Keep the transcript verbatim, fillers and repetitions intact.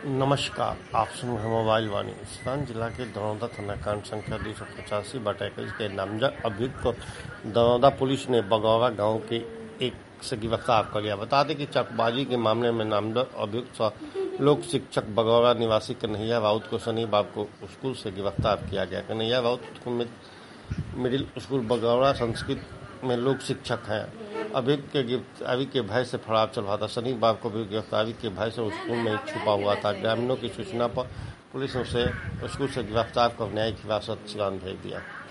नमस्कार, आप सुन रहे हैं मोबाइल वाणी। सिवान जिला के दरौदा थाना कांड संख्या दो सौ पचासी बटा इक्कीस के नामजद अभियुक्त को दरौदा पुलिस ने बगौरा गांव के एक से गिरफ्तार कर लिया। बता दें कि चाकबाजी के मामले में नामजद अभियुक्त लोक शिक्षक बगौरा निवासी कन्हैया राउत को शनिवार को स्कूल से गिरफ्तार किया गया। कन्हैया राउत को मिडिल स्कूल बगौरा संस्कृत में लोक शिक्षक हैं। अभियुक्त के गिरफ्तारी के भय से फरार चल रहा था। शनिवार को भी गिरफ्तारी के भय से स्कूल में छुपा हुआ था। ग्रामीणों की सूचना पर पुलिस ने उसे स्कूल से गिरफ्तार कर न्यायिक हिरासत सिवान भेज दिया।